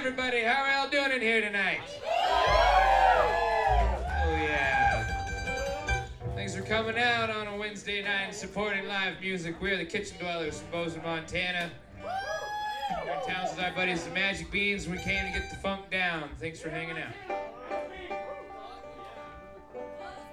everybody. How are y'all doing in here tonight? Oh, yeah. Thanks for coming out on a Wednesday night and supporting live music. We're the Kitchen Dwellers from Bozeman, Montana. We're in town with our buddies, the Magic Beans. We came to get the funk down. Thanks for hanging out.